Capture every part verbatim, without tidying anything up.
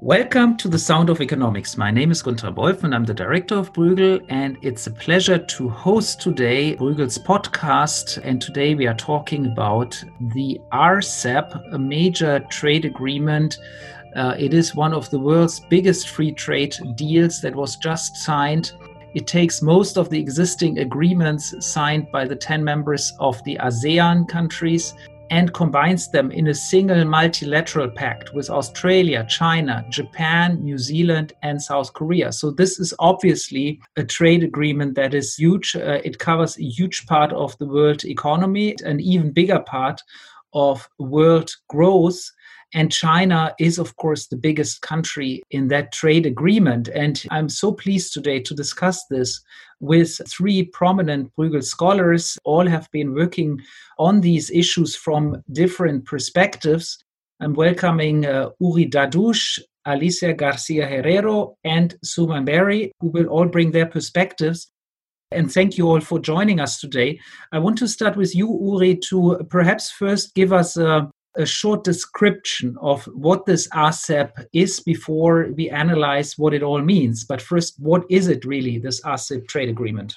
Welcome to the Sound of Economics. My name is Gunther Wolf and I'm the director of Bruegel, and it's a pleasure to host today Bruegel's podcast. And today we are talking about the R C E P, a major trade agreement. Uh, it is one of the world's biggest free trade deals that was just signed. It takes most of the existing agreements signed by the ten members of the ASEAN countries and combines them in a single multilateral pact with Australia, China, Japan, New Zealand, and South Korea. So this is obviously a trade agreement that is huge. Uh, it covers a huge part of the world economy, an even bigger part of world growth. And China is, of course, the biggest country in that trade agreement. And I'm so pleased today to discuss this with three prominent Bruegel scholars. All have been working on these issues from different perspectives. I'm welcoming uh, Uri Dadouche, Alicia Garcia Herrero, and Suman Berry, who will all bring their perspectives. And thank you all for joining us today. I want to start with you, Uri, to perhaps first give us a a short description of what this R C E P is before we analyze what it all means. But first, what is it really, this R C E P trade agreement?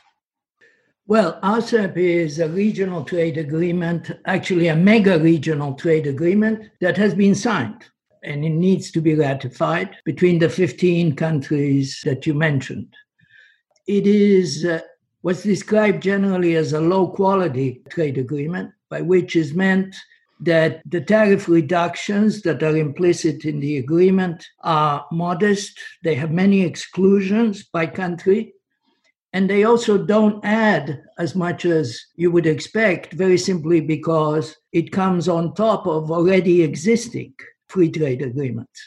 Well, R C E P is a regional trade agreement, actually a mega regional trade agreement that has been signed, and it needs to be ratified between the fifteen countries that you mentioned. It is uh, what's described generally as a low-quality trade agreement, by which is meant that the tariff reductions that are implicit in the agreement are modest. They have many exclusions by country, and they also don't add as much as you would expect, very simply because it comes on top of already existing free trade agreements.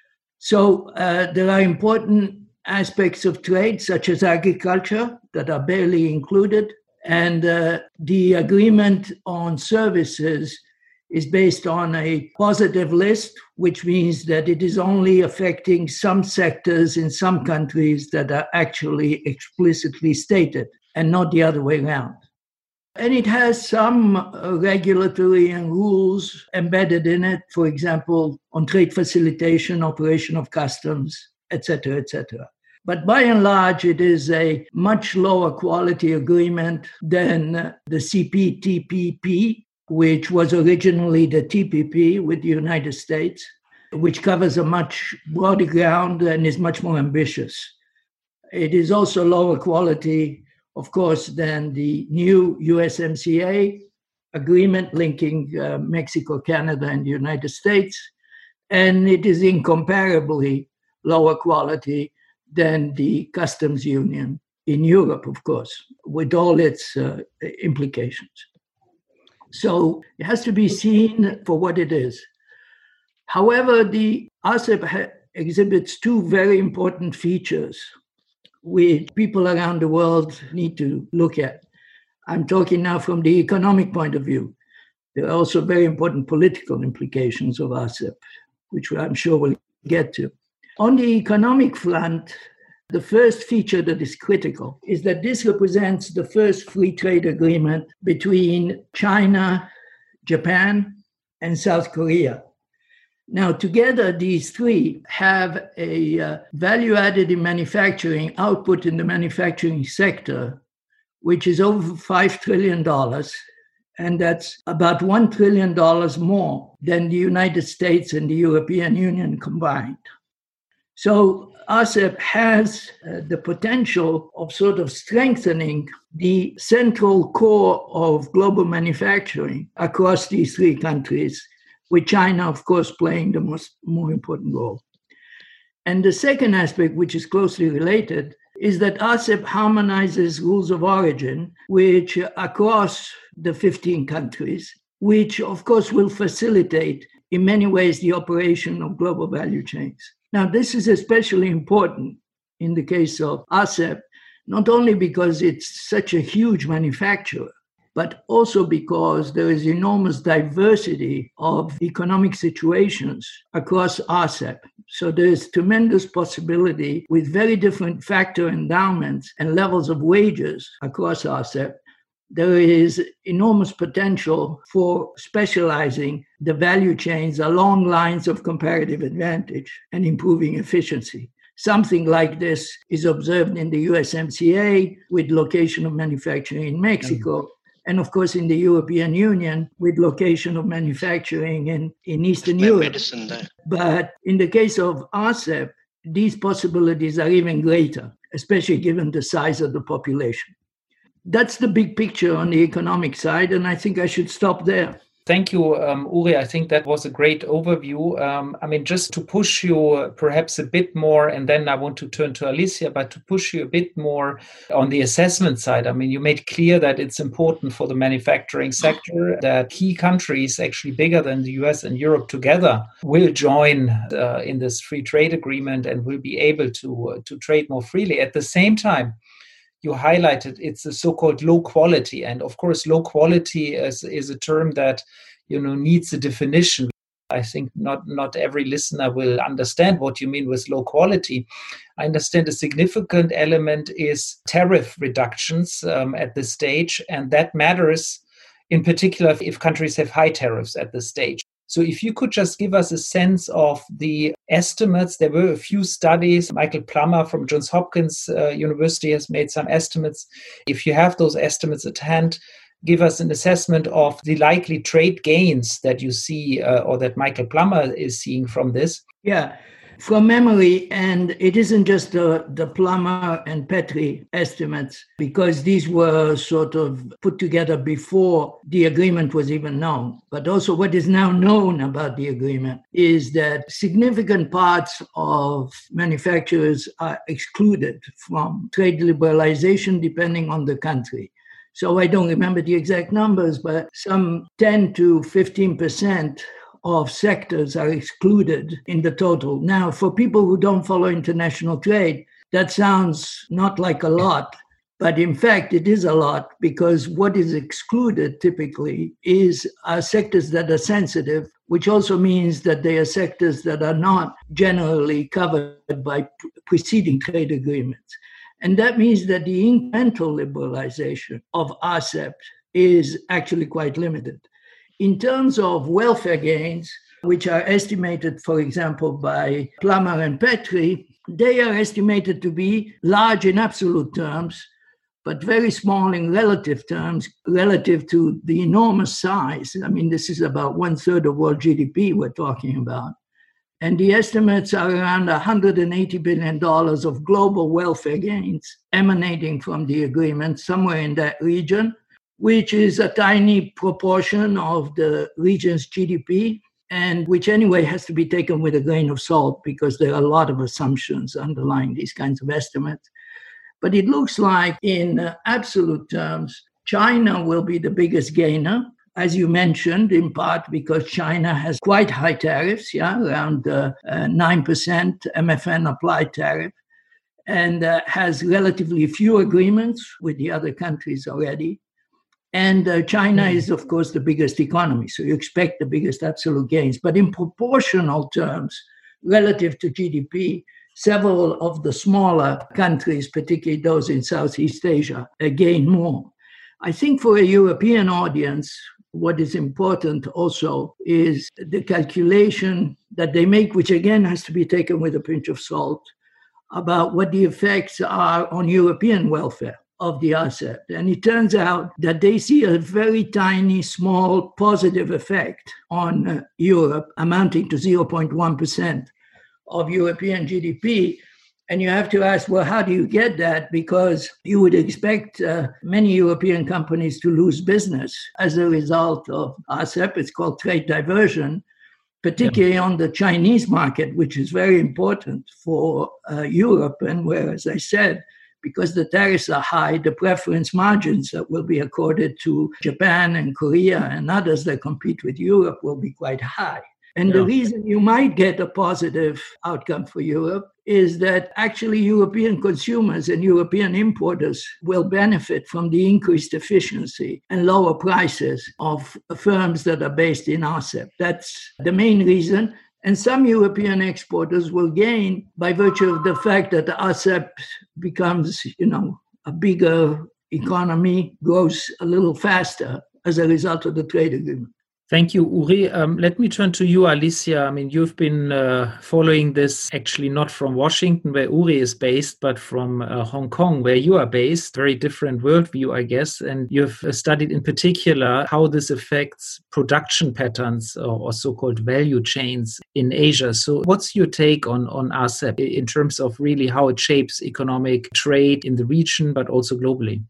So uh, there are important aspects of trade, such as agriculture, that are barely included, and uh, the agreement on services is based on a positive list, which means that it is only affecting some sectors in some countries that are actually explicitly stated and not the other way around. And it has some regulatory and rules embedded in it, for example, on trade facilitation, operation of customs, et cetera, et cetera. But by and large, it is a much lower quality agreement than the C P T P P, which was originally the T P P with the United States, which covers a much broader ground and is much more ambitious. It is also lower quality, of course, than the new U S M C A agreement linking uh, Mexico, Canada, and the United States, and it is incomparably lower quality than the customs union in Europe, of course, with all its uh, implications. So it has to be seen for what it is. However, the R C E P ha- exhibits two very important features which people around the world need to look at. I'm talking now from the economic point of view. There are also very important political implications of R C E P, which I'm sure we'll get to. On the economic front, the first feature that is critical is that this represents the first free trade agreement between China, Japan, and South Korea. Now, together, these three have a uh, value added in manufacturing, output in the manufacturing sector, which is over five trillion dollars. And that's about one trillion dollars more than the United States and the European Union combined. So R C E P has uh, the potential of sort of strengthening the central core of global manufacturing across these three countries, with China, of course, playing the most more important role. And the second aspect, which is closely related, is that R C E P harmonizes rules of origin, which across the fifteen countries, which, of course, will facilitate in many ways the operation of global value chains. Now, this is especially important in the case of R C E P, not only because it's such a huge manufacturer, but also because there is enormous diversity of economic situations across R C E P. So there's tremendous possibility with very different factor endowments and levels of wages across R C E P there is enormous potential for specializing the value chains along lines of comparative advantage and improving efficiency. Something like this is observed in the U S M C A with location of manufacturing in Mexico, mm-hmm. and of course in the European Union with location of manufacturing in, in Eastern Europe. Medicine there. But in the case of R C E P, these possibilities are even greater, especially given the size of the population. That's the big picture on the economic side, and I think I should stop there. Thank you, um, Uri. I think that was a great overview. Um, I mean, just to push you perhaps a bit more, and then I want to turn to Alicia, but to push you a bit more on the assessment side. I mean, you made clear that it's important for the manufacturing sector that key countries, actually bigger than the U S and Europe together, will join uh, in this free trade agreement and will be able to, uh, to trade more freely. At the same time, you highlighted it's a so-called low quality. And of course, low quality is, is a term that, you know, needs a definition. I think not, not every listener will understand what you mean with low quality. I understand a significant element is tariff reductions um, at this stage. And that matters in particular if countries have high tariffs at this stage. So if you could just give us a sense of the estimates. There were a few studies. Michael Plummer from Johns Hopkins uh, University has made some estimates. If you have those estimates at hand, give us an assessment of the likely trade gains that you see uh, or that Michael Plummer is seeing from this. Yeah. From memory, and it isn't just the, the Plummer and Petrie estimates, because these were sort of put together before the agreement was even known. But also what is now known about the agreement is that significant parts of manufacturers are excluded from trade liberalization depending on the country. So I don't remember the exact numbers, but some ten to fifteen percent of sectors are excluded in the total. Now, for people who don't follow international trade, that sounds not like a lot, but in fact, it is a lot, because what is excluded typically is uh, sectors that are sensitive, which also means that they are sectors that are not generally covered by p- preceding trade agreements. And that means that the incremental liberalization of R C E P is actually quite limited. In terms of welfare gains, which are estimated, for example, by Plummer and Petrie, they are estimated to be large in absolute terms, but very small in relative terms, relative to the enormous size. I mean, this is about one third of world G D P we're talking about. And the estimates are around one hundred eighty billion dollars of global welfare gains emanating from the agreement, somewhere in that region, which is a tiny proportion of the region's G D P, and which anyway has to be taken with a grain of salt because there are a lot of assumptions underlying these kinds of estimates. But it looks like in uh, absolute terms, China will be the biggest gainer, as you mentioned, in part because China has quite high tariffs, yeah, around uh, uh, nine percent M F N applied tariff, and uh, has relatively few agreements with the other countries already. And uh, China mm. is, of course, the biggest economy, so you expect the biggest absolute gains. But in proportional terms, relative to G D P, several of the smaller countries, particularly those in Southeast Asia, uh, gain more. I think for a European audience, what is important also is the calculation that they make, which again has to be taken with a pinch of salt, about what the effects are on European welfare of the R C E P. And it turns out that they see a very tiny, small positive effect on uh, Europe, amounting to zero point one percent of European G D P. And you have to ask, well, how do you get that? Because you would expect uh, many European companies to lose business as a result of R C E P. It's called trade diversion, particularly yeah. on the Chinese market, which is very important for uh, Europe. And where, as I said, because the tariffs are high, the preference margins that will be accorded to Japan and Korea and others that compete with Europe will be quite high. And yeah. the reason you might get a positive outcome for Europe is that actually European consumers and European importers will benefit from the increased efficiency and lower prices of firms that are based in R C E P. That's the main reason. And some European exporters will gain by virtue of the fact that the R C E P becomes, you know, a bigger economy grows a little faster as a result of the trade agreement. Thank you, Uri. Um, let me turn to you, Alicia. I mean, you've been uh, following this actually not from Washington, where Uri is based, but from uh, Hong Kong, where you are based. Very different worldview, I guess. And you've uh, studied in particular how this affects production patterns or, or so-called value chains in Asia. So what's your take on, on R C E P in terms of really how it shapes economic trade in the region, but also globally?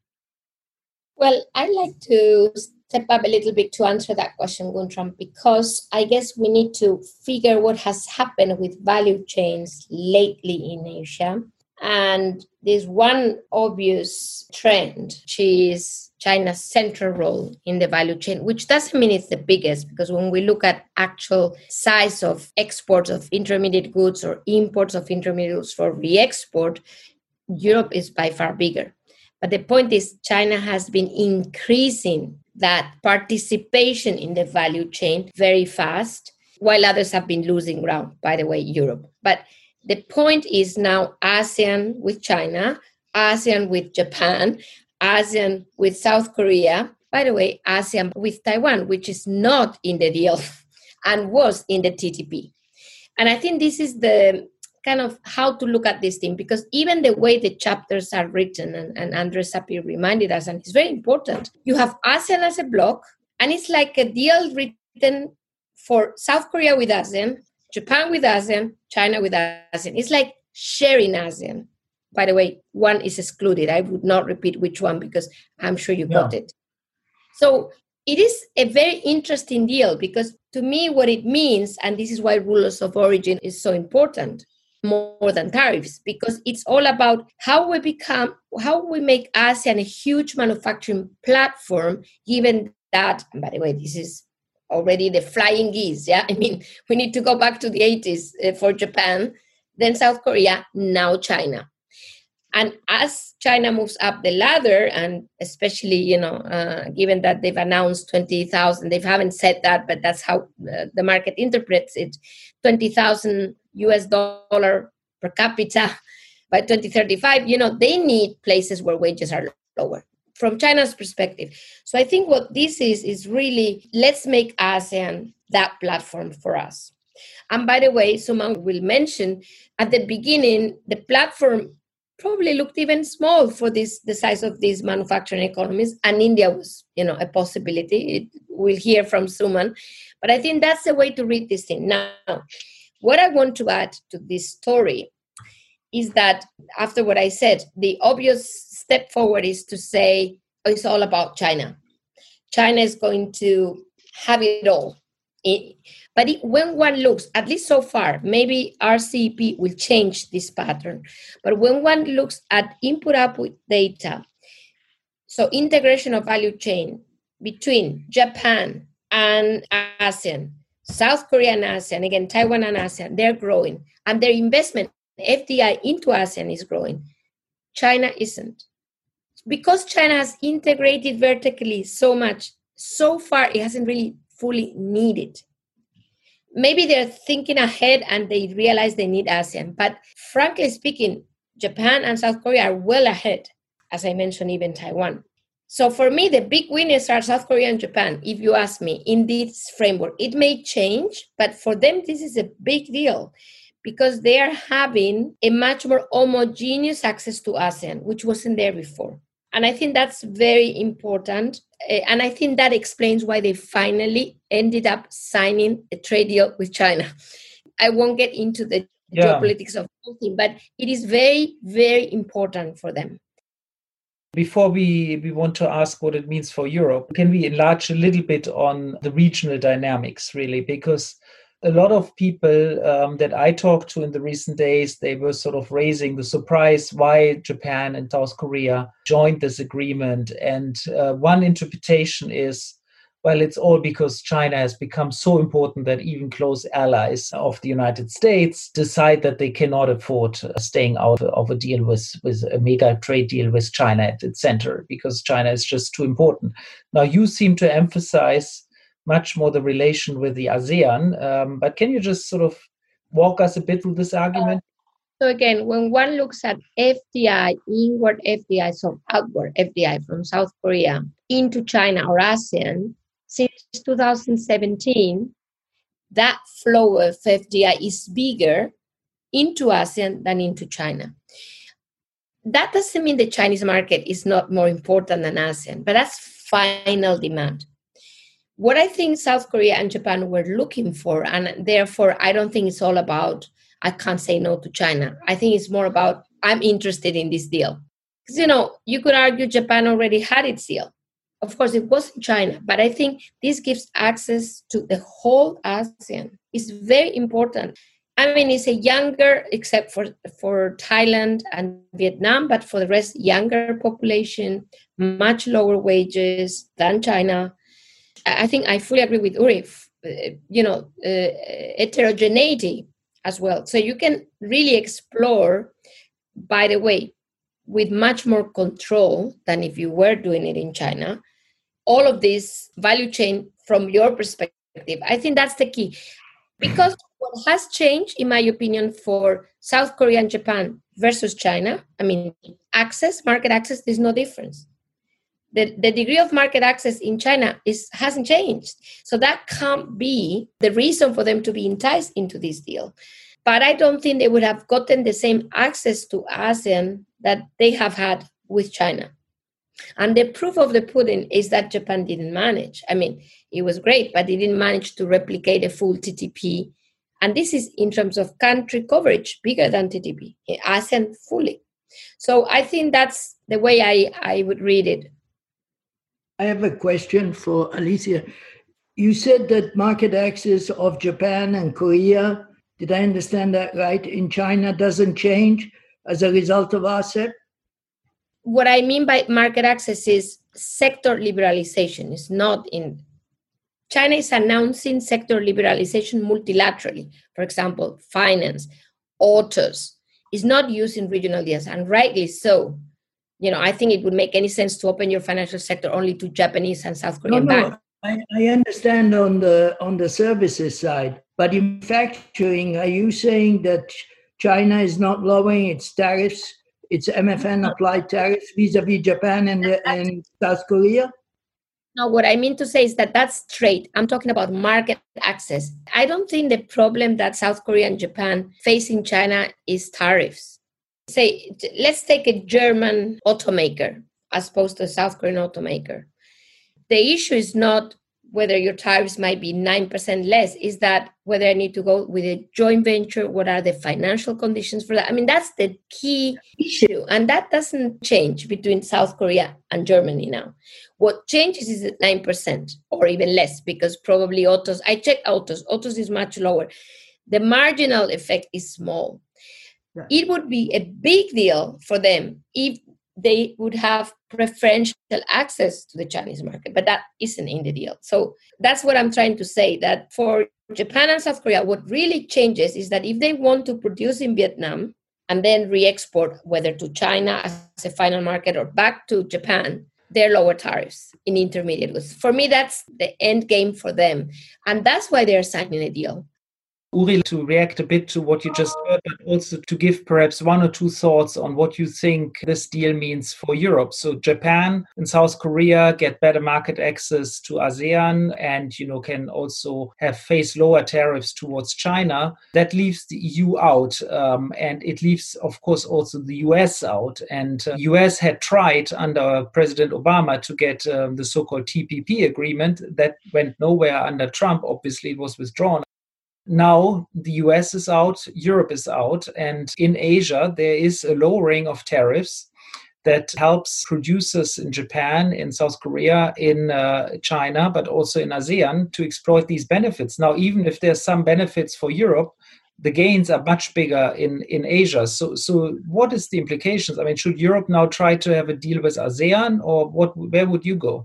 Well, I'd like to step up a little bit to answer that question, Guntram, because I guess we need to figure what has happened with value chains lately in Asia. And there's one obvious trend, which is China's central role in the value chain, which doesn't mean it's the biggest, because when we look at actual size of exports of intermediate goods or imports of intermediate goods for re-export, Europe is by far bigger. But the point is, China has been increasing that participation in the value chain very fast, while others have been losing ground, by the way, Europe. But the point is now ASEAN with China, ASEAN with Japan, ASEAN with South Korea, by the way, ASEAN with Taiwan, which is not in the deal and was in the T T P. And I think this is the kind of how to look at this thing, because even the way the chapters are written, and, and Andres Sapir reminded us, and it's very important, you have ASEAN as a bloc, and it's like a deal written for South Korea with ASEAN, Japan with ASEAN, China with ASEAN. It's like sharing ASEAN. By the way, one is excluded. I would not repeat which one because I'm sure you got Yeah. it. So it is a very interesting deal, because to me what it means, and this is why rules of origin is so important, more than tariffs, because it's all about how we become, how we make ASEAN a huge manufacturing platform, given that, and by the way, this is already the flying geese, yeah? I mean, we need to go back to the eighties uh, for Japan, then South Korea, now China. And as China moves up the ladder, and especially, you know, uh, given that they've announced twenty thousand, they haven't said that, but that's how uh, the market interprets it, twenty thousand U S dollar per capita by twenty thirty-five, you know, they need places where wages are lower from China's perspective. So I think what this is, is really, let's make ASEAN that platform for us. And by the way, Suman will mention, at the beginning, the platform probably looked even small for this the size of these manufacturing economies, and India was, you know, a possibility. It, we'll hear from Suman, but I think that's the way to read this thing. Now, what I want to add to this story is that after what I said, the obvious step forward is to say, oh, it's all about China. China is going to have it all. It, but it, when one looks, at least so far, maybe R C E P will change this pattern. But when one looks at input-output data, so integration of value chain between Japan and ASEAN, South Korea and ASEAN, again, Taiwan and ASEAN, they're growing. And their investment, F D I into ASEAN is growing. China isn't. Because China has integrated vertically so much, so far it hasn't really fully needed. Maybe they're thinking ahead and they realize they need ASEAN. But frankly speaking, Japan and South Korea are well ahead, as I mentioned, even Taiwan. So for me, the big winners are South Korea and Japan, if you ask me, in this framework. It may change, but for them, this is a big deal because they are having a much more homogeneous access to ASEAN, which wasn't there before. And I think that's very important. And I think that explains why they finally ended up signing a trade deal with China. I won't get into the yeah. geopolitics of the whole thing, but it is very, very important for them. Before we, we want to ask what it means for Europe, can we enlarge a little bit on the regional dynamics, really? Because a lot of people um, that I talked to in the recent days, they were sort of raising the surprise why Japan and South Korea joined this agreement. And uh, one interpretation is, well, it's all because China has become so important that even close allies of the United States decide that they cannot afford staying out of a deal with, with a mega trade deal with China at its center, because China is just too important. Now, you seem to emphasize much more the relation with the ASEAN. Um, but can you just sort of walk us a bit through this argument? So again, when one looks at F D I, inward F D I, so outward F D I from South Korea into China or ASEAN, since two thousand seventeen, that flow of F D I is bigger into ASEAN than into China. That doesn't mean the Chinese market is not more important than ASEAN, but that's final demand. What I think South Korea and Japan were looking for, and therefore I don't think it's all about I can't say no to China. I think it's more about I'm interested in this deal. Because, you know, you could argue Japan already had its deal. Of course, it wasn't China, but I think this gives access to the whole ASEAN. It's very important. I mean, it's a younger, except for, for Thailand and Vietnam, but for the rest, younger population, much lower wages than China. I think I fully agree with Uri, uh, you know, uh, heterogeneity as well. So you can really explore, by the way, with much more control than if you were doing it in China, all of this value chain from your perspective. I think that's the key. Because what has changed, in my opinion, for South Korea and Japan versus China, I mean, access, market access, there's no difference. The, the degree of market access in China is hasn't changed. So that can't be the reason for them to be enticed into this deal. But I don't think they would have gotten the same access to ASEAN that they have had with China. And the proof of the pudding is that Japan didn't manage. I mean, it was great, but it didn't manage to replicate a full T T P. And this is in terms of country coverage, bigger than T T P, ASEAN fully. So I think that's the way I, I would read it. I have a question for Alicia. You said that market access of Japan and Korea, did I understand that right, in China doesn't change as a result of R C E P? What I mean by market access is sector liberalization. It's not in... China is announcing sector liberalization multilaterally. For example, finance, autos. It's not using regional deals, and rightly so. You know, I think it would make any sense to open your financial sector only to Japanese and South Korean no, no, banks. I, I understand on the on the services side, but in manufacturing, are you saying that China is not lowering its tariffs, its M F N applied tariffs vis-a-vis Japan and, and South Korea? No, what I mean to say is that that's trade. I'm talking about market access. I don't think the problem that South Korea and Japan face in China is tariffs. Say, let's take a German automaker as opposed to a South Korean automaker. The issue is not whether your tariffs might be nine percent less, is that whether I need to go with a joint venture, what are the financial conditions for that? I mean, that's the key issue. And that doesn't change between South Korea and Germany now. What changes is at nine percent or even less, because probably autos, I checked autos, autos is much lower. The marginal effect is small. Right. It would be a big deal for them if they would have preferential access to the Chinese market, but that isn't in the deal. So that's what I'm trying to say, that for Japan and South Korea, what really changes is that if they want to produce in Vietnam and then re-export, whether to China as a final market or back to Japan, they're lower tariffs in intermediate goods. For me, that's the end game for them. And that's why they're signing a deal. Uri, to react a bit to what you just heard, but also to give perhaps one or two thoughts on what you think this deal means for Europe. So Japan and South Korea get better market access to ASEAN and, you know, can also have face lower tariffs towards China. That leaves the E U out. Um, and it leaves, of course, also the U S out. And uh, U S had tried under President Obama to get um, the so-called T P P agreement. That went nowhere under Trump. Obviously, it was withdrawn. Now the U S is out, Europe is out, and in Asia there is a lowering of tariffs that helps producers in Japan, in South Korea, in uh, China, but also in ASEAN to exploit these benefits. Now, even if there's some benefits for Europe, the gains are much bigger in, in Asia. So, so what is the implications? I mean, should Europe now try to have a deal with ASEAN, or what? Where would you go?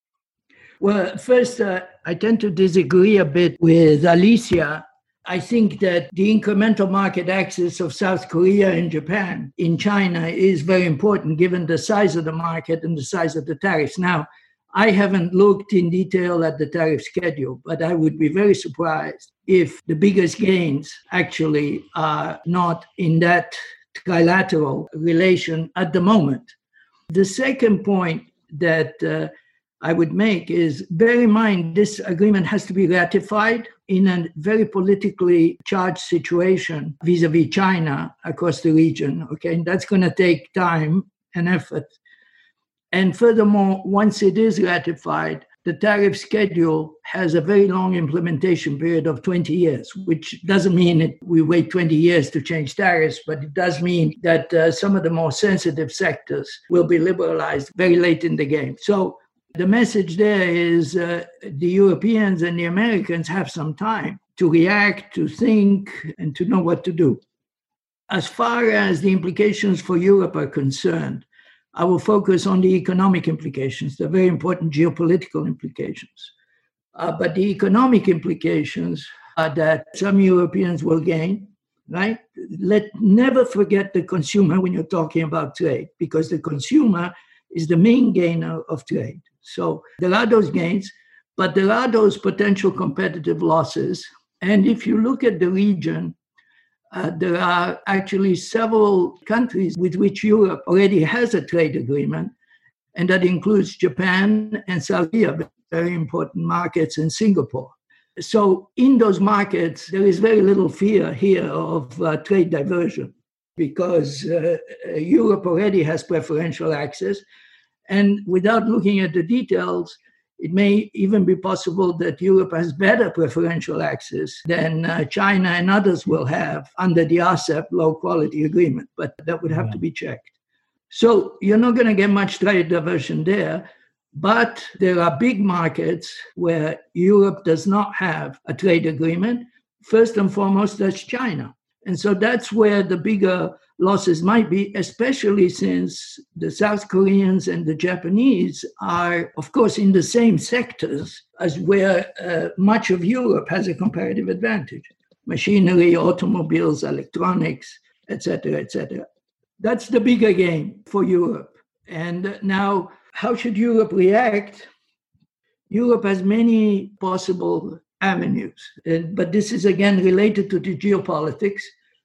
Well, first, uh, I tend to disagree a bit with Alicia. I think that the incremental market access of South Korea and Japan in China is very important given the size of the market and the size of the tariffs. Now, I haven't looked in detail at the tariff schedule, but I would be very surprised if the biggest gains actually are not in that trilateral relation at the moment. The second point that uh, I would make is bear in mind this agreement has to be ratified in a very politically charged situation vis-a-vis China across the region. Okay, and that's going to take time and effort. And furthermore, once it is ratified, the tariff schedule has a very long implementation period of twenty years, which doesn't mean that we wait twenty years to change tariffs, but it does mean that uh, some of the more sensitive sectors will be liberalized very late in the game. So the message there is uh, the Europeans and the Americans have some time to react, to think, and to know what to do. As far as the implications for Europe are concerned, I will focus on the economic implications, the very important geopolitical implications. Uh, but the economic implications are that some Europeans will gain, right? Let never forget the consumer when you're talking about trade, because the consumer is the main gainer of trade. So there are those gains, but there are those potential competitive losses. And if you look at the region, Uh, there are actually several countries with which Europe already has a trade agreement, and that includes Japan and South Korea, very important markets, in Singapore. So in those markets, there is very little fear here of uh, trade diversion because uh, Europe already has preferential access. And without looking at the details, it may even be possible that Europe has better preferential access than uh, China and others will have under the RCEP low-quality agreement, but that would have yeah. to be checked. So you're not going to get much trade diversion there, but there are big markets where Europe does not have a trade agreement. First and foremost, that's China. And so that's where the bigger losses might be, especially since the South Koreans and the Japanese are, of course, in the same sectors as where uh, much of Europe has a comparative advantage. Machinery, automobiles, electronics, et cetera, et cetera. That's the bigger game for Europe. And now, how should Europe react? Europe has many possible avenues, uh, but this is again related to the geopolitics.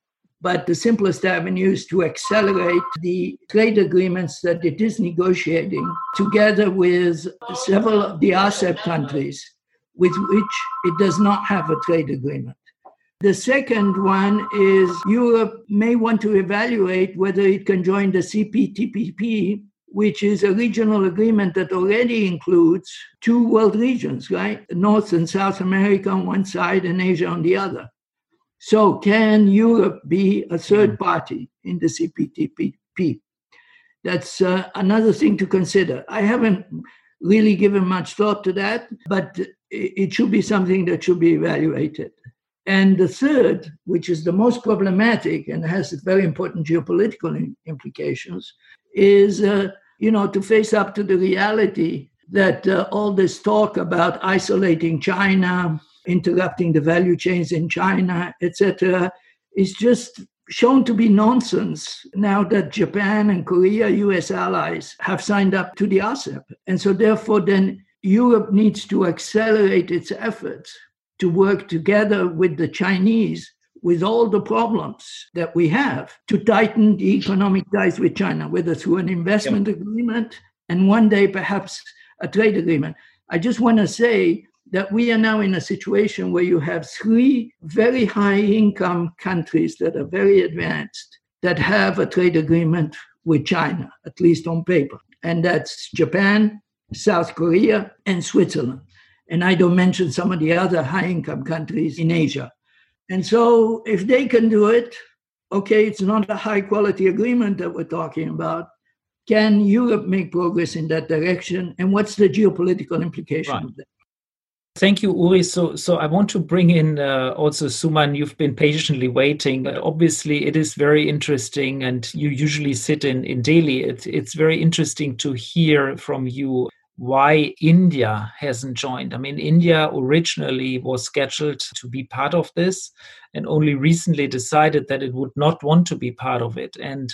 But the simplest avenue is to accelerate the trade agreements that it is negotiating together with several of the RCEP countries with which it does not have a trade agreement. The second one is Europe may want to evaluate whether it can join the C P T P P, which is a regional agreement that already includes two world regions, right? North and South America on one side and Asia on the other. So can Europe be a third party in the C P T P P? That's uh, another thing to consider. I haven't really given much thought to that, but it should be something that should be evaluated. And the third, which is the most problematic and has very important geopolitical implications, is uh, you know, to face up to the reality that uh, all this talk about isolating China, interrupting the value chains in China, et cetera, is just shown to be nonsense now that Japan and Korea, U S allies, have signed up to the RCEP. And so therefore then Europe needs to accelerate its efforts to work together with the Chinese with all the problems that we have to tighten the economic ties with China, whether through an investment yep. agreement and one day perhaps a trade agreement. I just want to say that we are now in a situation where you have three very high-income countries that are very advanced that have a trade agreement with China, at least on paper. And that's Japan, South Korea, and Switzerland. And I don't mention some of the other high-income countries in Asia. And so if they can do it, okay, it's not a high-quality agreement that we're talking about. Can Europe make progress in that direction? And what's the geopolitical implication right. of that? Thank you, Uri. So, so I want to bring in uh, also Suman. You've been patiently waiting. Uh, obviously, it is very interesting, and you usually sit in, in Delhi. It, it's very interesting to hear from you why India hasn't joined. I mean, India originally was scheduled to be part of this and only recently decided that it would not want to be part of it. And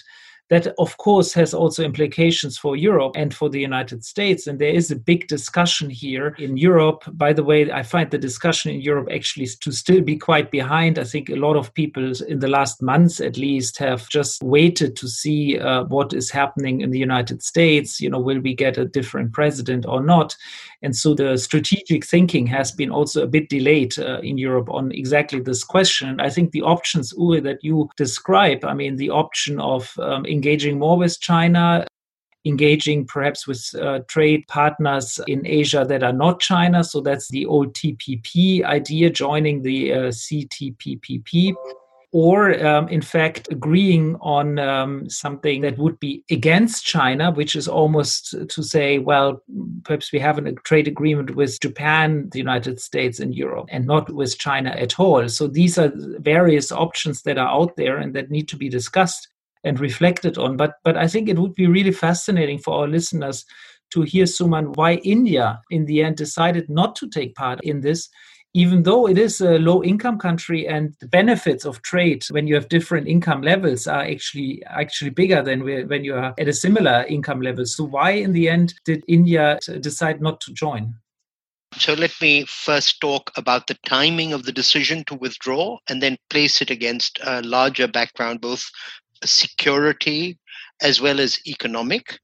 that, of course, has also implications for Europe and for the United States. And there is a big discussion here in Europe. By the way, I find the discussion in Europe actually to still be quite behind. I think a lot of people in the last months, at least, have just waited to see uh, what is happening in the United States. You know, will we get a different president or not? And so the strategic thinking has been also a bit delayed uh, in Europe on exactly this question. I think the options, Uri, that you describe, I mean, the option of um, engaging more with China, engaging perhaps with uh, trade partners in Asia that are not China. So that's the old T P P idea, joining the uh, C P T P P. Or, um, in fact, agreeing on um, something that would be against China, which is almost to say, well, perhaps we have a trade agreement with Japan, the United States, and Europe, and not with China at all. So these are various options that are out there and that need to be discussed and reflected on. But, but I think it would be really fascinating for our listeners to hear, Suman, why India, in the end, decided not to take part in this, even though it is a low-income country, and the benefits of trade when you have different income levels are actually actually bigger than when you are at a similar income level. So why, in the end, did India decide not to join? So let me first talk about the timing of the decision to withdraw and then place it against a larger background, both security as well as economic.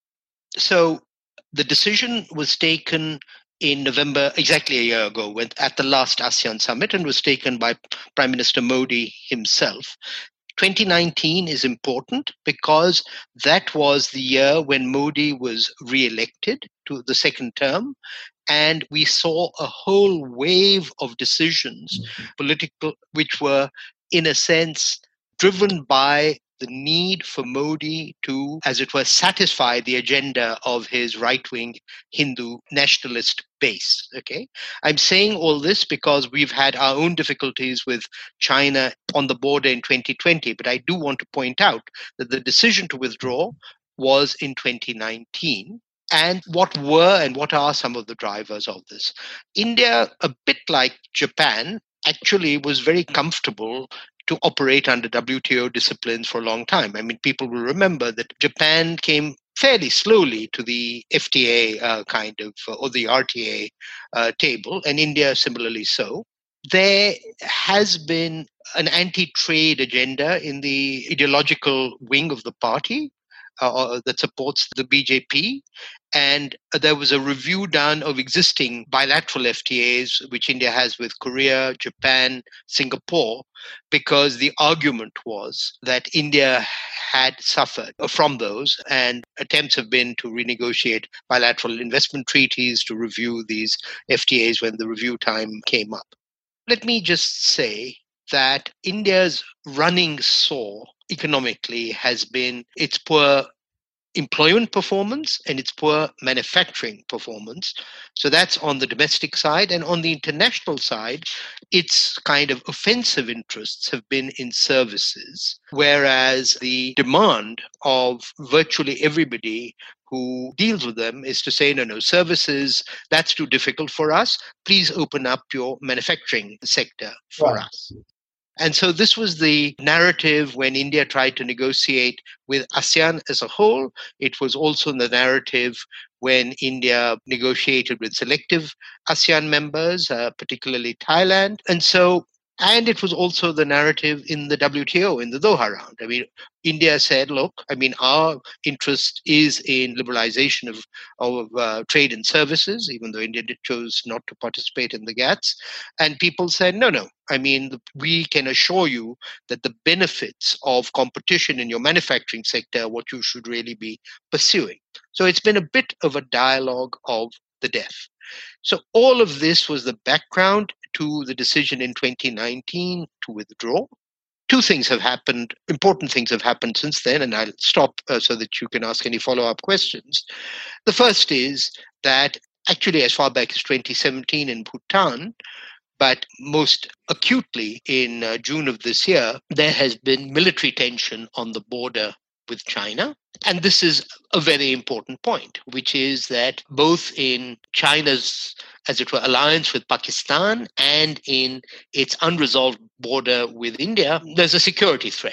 So the decision was taken in November, exactly a year ago, when, at the last ASEAN summit, and was taken by Prime Minister Modi himself. twenty nineteen is important because that was the year when Modi was re-elected to the second term, and we saw a whole wave of decisions, mm-hmm. political, which were, in a sense, driven by the need for Modi to, as it were, satisfy the agenda of his right-wing Hindu nationalist base. Okay, I'm saying all this because we've had our own difficulties with China on the border in twenty twenty, but I do want to point out that the decision to withdraw was in twenty nineteen. And what were and what are some of the drivers of this? India, a bit like Japan, actually was very comfortable to operate under W T O disciplines for a long time. I mean, people will remember that Japan came fairly slowly to the F T A uh, kind of, uh, or the R T A uh, table, and India similarly so. There has been an anti-trade agenda in the ideological wing of the party uh, that supports the B J P. And there was a review done of existing bilateral F T As, which India has with Korea, Japan, Singapore, because the argument was that India had suffered from those, and attempts have been to renegotiate bilateral investment treaties, to review these F T As when the review time came up. Let me just say that India's running sore economically has been its poor employment performance and its poor manufacturing performance. So that's on the domestic side. And on the international side, its kind of offensive interests have been in services, whereas the demand of virtually everybody who deals with them is to say, no, no, services, that's too difficult for us. Please open up your manufacturing sector for right. us. And so this was the narrative when India tried to negotiate with ASEAN as a whole. It was also the narrative when India negotiated with selective ASEAN members, uh, particularly Thailand. And so, and it was also the narrative in the W T O, in the Doha round. I mean, India said, look, I mean, our interest is in liberalization of, of uh, trade and services, even though India did chose not to participate in the GATS. And people said, no, no, I mean, we can assure you that the benefits of competition in your manufacturing sector are what you should really be pursuing. So it's been a bit of a dialogue of the deaf. So all of this was the background to the decision in twenty nineteen to withdraw. Two things have happened, important things have happened since then, and I'll stop uh, so that you can ask any follow-up questions. The first is that actually as far back as twenty seventeen in Bhutan, but most acutely in uh, June of this year, there has been military tension on the border with China. And this is a very important point, which is that both in China's, as it were, alliance with Pakistan and in its unresolved border with India, there's a security threat.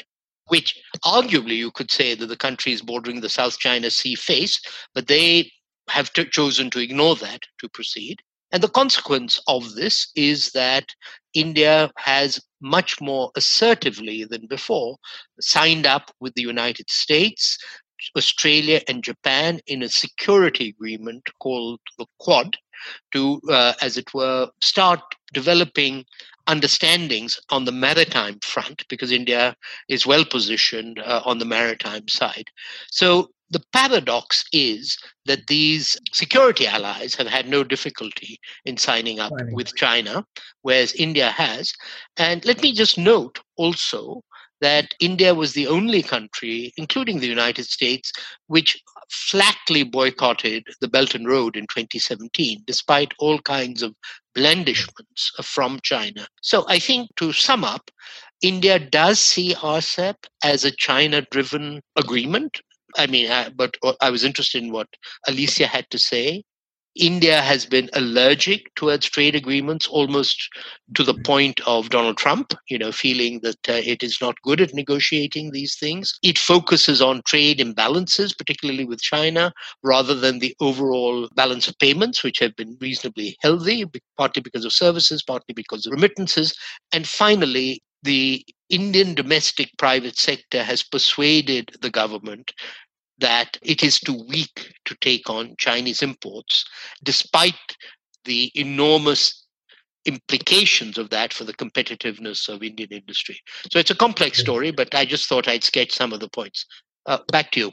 which arguably you could say that the countries bordering the South China Sea face, but they have to, chosen to ignore that to proceed. And the consequence of this is that India has much more assertively than before signed up with the United States, Australia, and Japan in a security agreement called the Quad to, uh, as it were, start developing understandings on the maritime front, because India is well positioned uh, on the maritime side. So the paradox is that these security allies have had no difficulty in signing up Right. with China, whereas India has. And let me just note also that India was the only country, including the United States, which flatly boycotted the Belt and Road in twenty seventeen, despite all kinds of blandishments from China. So I think, to sum up, India does see R C E P as a China-driven agreement. I mean, I, but I was interested in what Alicia had to say. India has been allergic towards trade agreements almost to the point of Donald Trump, you know, feeling that uh, it is not good at negotiating these things. It focuses on trade imbalances, particularly with China, rather than the overall balance of payments, which have been reasonably healthy, partly because of services, partly because of remittances. And finally, the Indian domestic private sector has persuaded the government that it is too weak to take on Chinese imports, despite the enormous implications of that for the competitiveness of Indian industry. So it's a complex story, but I just thought I'd sketch some of the points. Uh, back to you.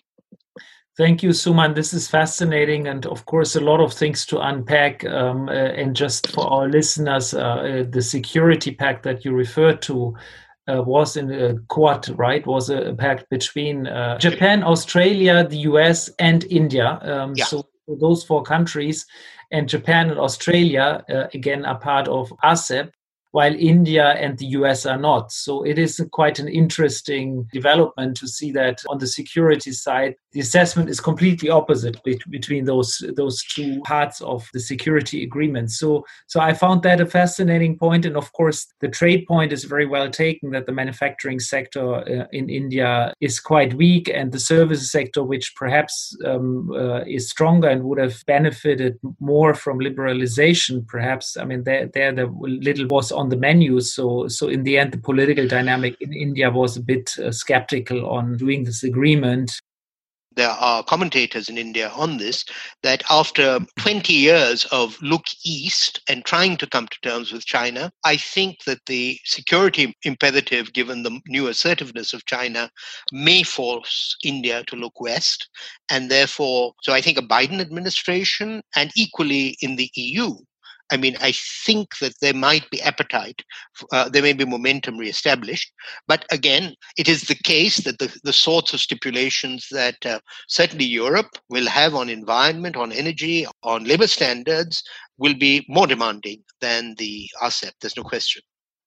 Thank you, Suman. This is fascinating, and of course, a lot of things to unpack. Um, uh, and just for our listeners, uh, uh, the security pact that you referred to uh, was in a Quad, right? Was a, a pact between uh, Japan, Australia, the U S, and India. Um, Yeah. So those four countries, and Japan and Australia uh, again are part of R C E P, while India and the U S are not. So it is quite an interesting development to see that on the security side, the assessment is completely opposite be- between those those two parts of the security agreement. So, so I found that a fascinating point. And of course, the trade point is very well taken, that the manufacturing sector uh, in India is quite weak, and the services sector, which perhaps um, uh, is stronger and would have benefited more from liberalization, perhaps. I mean, there, there the little was on the menu. So, so in the end, the political dynamic in India was a bit uh, skeptical on doing this agreement. There are commentators in India on this, that after twenty years of look east and trying to come to terms with China, I think that the security imperative, given the new assertiveness of China, may force India to look west. And therefore, so I think a Biden administration, and equally in the E U, I mean, I think that there might be appetite, uh, there may be momentum reestablished. But again, it is the case that the, the sorts of stipulations that uh, certainly Europe will have on environment, on energy, on labor standards will be more demanding than the R C E P. There's no question.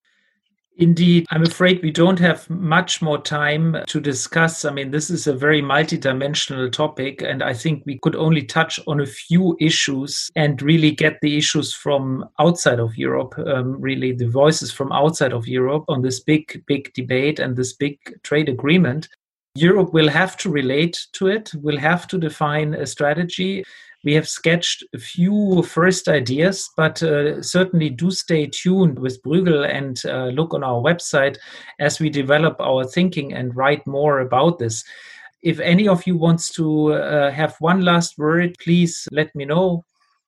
Indeed, I'm afraid we don't have much more time to discuss. I mean, this is a very multidimensional topic, and I think we could only touch on a few issues and really get the issues from outside of Europe, um, really the voices from outside of Europe on this big, big debate and this big trade agreement. Europe will have to relate to it, will have to define a strategy. We have sketched a few first ideas, but uh, certainly do stay tuned with Bruegel and uh, look on our website as we develop our thinking and write more about this. If any of you wants to uh, have one last word, please let me know.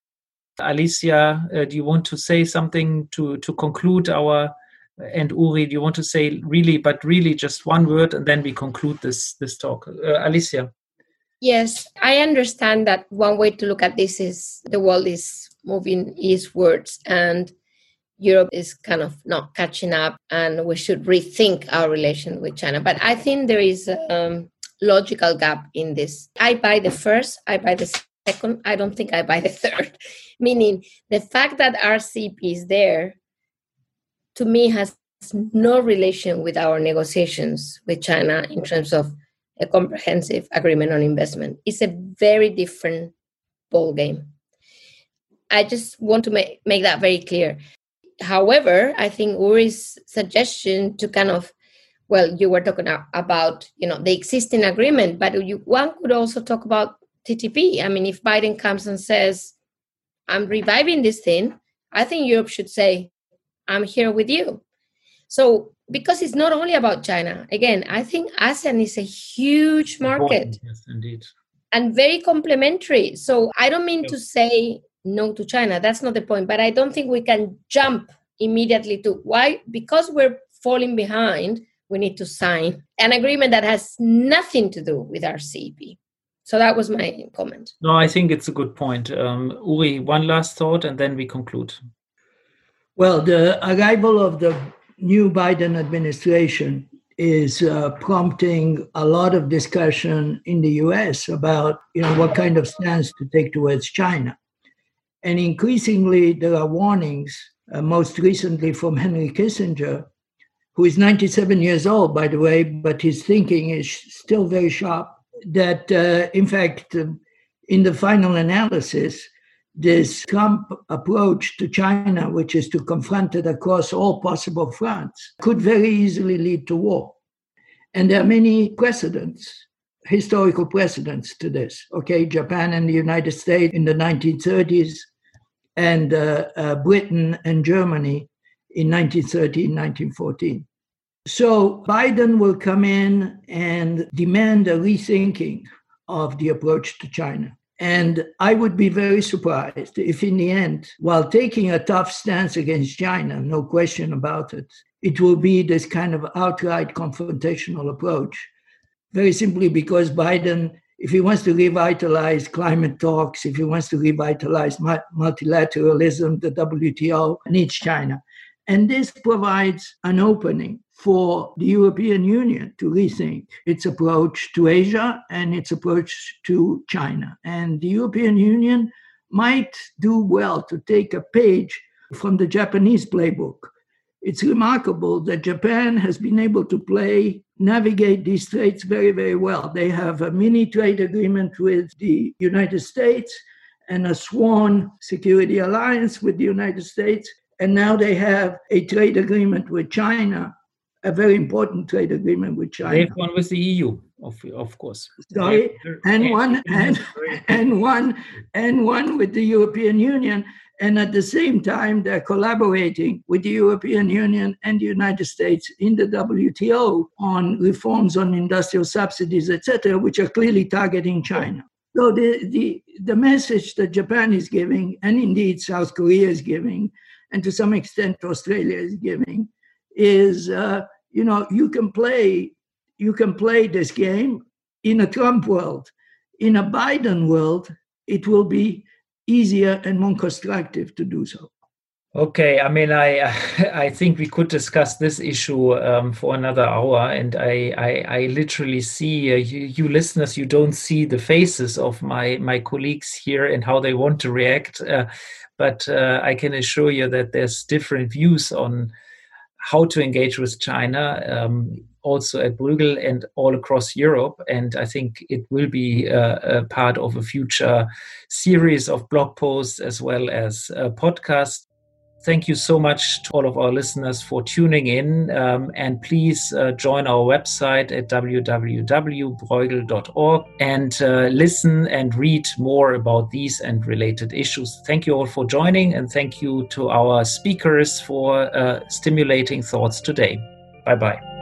Alicia, uh, do you want to say something to, to conclude our, and Uri, do you want to say really, but really just one word, and then we conclude this, this talk? Uh, Alicia. Yes, I understand that one way to look at this is the world is moving eastwards and Europe is kind of not catching up, and we should rethink our relation with China. But I think there is a um, logical gap in this. I buy the first, I buy the second, I don't think I buy the third. Meaning the fact that R C E P is there, to me, has no relation with our negotiations with China in terms of a comprehensive agreement on investment. It's a very different ballgame. I just want to make, make that very clear. However, I think Uri's suggestion to kind of well, you were talking about, you know, the existing agreement, but you, one could also talk about T T P. I mean, if Biden comes and says, I'm reviving this thing, I think Europe should say, I'm here with you. So, because it's not only about China. Again, I think ASEAN is a huge market. Yes, indeed. And very complementary. So I don't mean to say no to China. That's not the point. But I don't think we can jump immediately to why? Because we're falling behind, we need to sign an agreement that has nothing to do with our C E P. So that was my comment. No, I think it's a good point. Um, Uri, one last thought and then we conclude. Well, the arrival of the new Biden administration is uh, prompting a lot of discussion in the U S about, you know, what kind of stance to take towards China. And increasingly, there are warnings, uh, most recently from Henry Kissinger, who is ninety-seven years old, by the way, but his thinking is still very sharp, that, uh, in fact, uh, in the final analysis, this Trump approach to China, which is to confront it across all possible fronts, could very easily lead to war. And there are many precedents, historical precedents to this. Okay, Japan and the United States in the nineteen thirties, and uh, uh, Britain and Germany in nineteen thirteen, nineteen fourteen. So Biden will come in and demand a rethinking of the approach to China. And I would be very surprised if in the end, while taking a tough stance against China, no question about it, it will be this kind of outright confrontational approach. Very simply because Biden, if he wants to revitalize climate talks, if he wants to revitalize multilateralism, the W T O needs China. And this provides an opening for the European Union to rethink its approach to Asia and its approach to China. And the European Union might do well to take a page from the Japanese playbook. It's remarkable that Japan has been able to play, navigate these straits very, very well. They have a mini trade agreement with the United States and a sworn security alliance with the United States. And now they have a trade agreement with China, a very important trade agreement with China. They have one with the E U, of, of course. Sorry, and one and, and one and one with the European Union. And at the same time, they're collaborating with the European Union and the United States in the W T O on reforms on industrial subsidies, et cetera, which are clearly targeting China. So the, the, the message that Japan is giving, and indeed South Korea is giving, and to some extent Australia is giving, is, uh, you know, you can play, you can play this game in a Trump world. In a Biden world, it will be easier and more constructive to do so. Okay, I mean, I I think we could discuss this issue um, for another hour, and I I, I literally see uh, you, you listeners, you don't see the faces of my my colleagues here and how they want to react, uh, but uh, I can assure you that there's different views on how to engage with China, um, also at Bruegel and all across Europe. And I think it will be uh, a part of a future series of blog posts as well as a podcast. Thank you so much to all of our listeners for tuning in. Um, and please uh, join our website at w w w dot bruegel dot org and uh, listen and read more about these and related issues. Thank you all for joining, and thank you to our speakers for uh, stimulating thoughts today. Bye-bye.